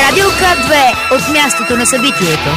Радио К2 от мястото на събитието.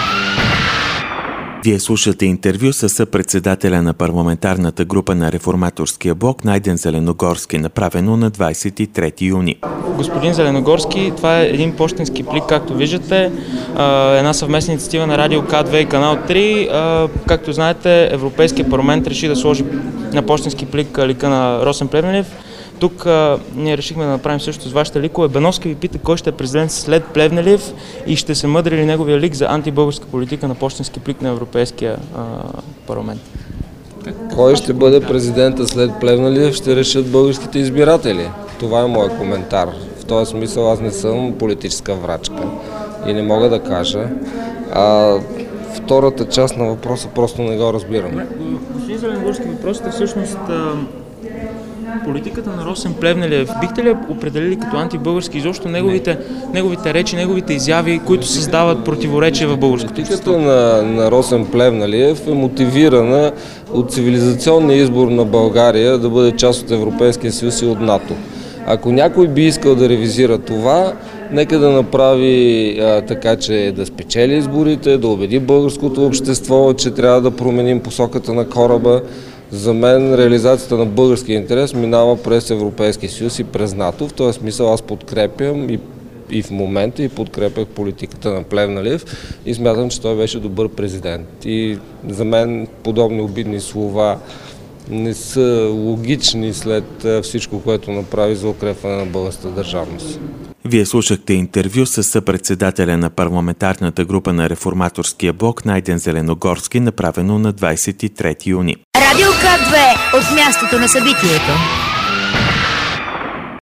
Вие слушате интервю с съпредседателя на парламентарната група на Реформаторския блок Найден Зеленогорски, направено на 23 юни. Господин Зеленогорски, това е един пощенски плик, както виждате, една съвместна инициатива на Радио К2 и Канал 3. Както знаете, Европейския парламент реши да сложи на пощенски плик лика на Росен Плевнелиев. Тук ние решихме да направим също с вашите ликове. Беновски ви пита кой ще е президент след Плевнелиев и ще се мъдри ли неговия лик за антибългарска политика на пощенски плик на Европейския парламент. Кой ще бъде президента след Плевнелиев, ще решат българските избиратели. Това е моят коментар. В този смисъл аз не съм политическа врачка и не мога да кажа. Втората част на въпроса просто не го разбирам. Господин Зеленогорски, въпросът е всъщност политиката на Росен Плевнелиев. Бихте ли определили като антибългарски изобщо неговите речи, неговите изяви, които създават противоречия в българското общество? Политиката на Росен Плевнелиев е мотивирана от цивилизационния избор на България да бъде част от Европейския съюз и от НАТО. Ако някой би искал да ревизира това, нека да направи така, че да спечели изборите, да убеди българското общество, че трябва да променим посоката на кораба. За мен реализацията на българския интерес минава през Европейския съюз и през НАТО. В този смисъл аз подкрепям и в момента и подкрепях политиката на Плевнелиев и смятам, че той беше добър президент. И за мен подобни обидни слова не са логични след всичко, което направи за укрепване на българската държавност. Вие слушахте интервю с съпредседателя на парламентарната група на Реформаторския блок Найден Зеленогорски, направено на 23 юни. Радио К2 от мястото на събитието.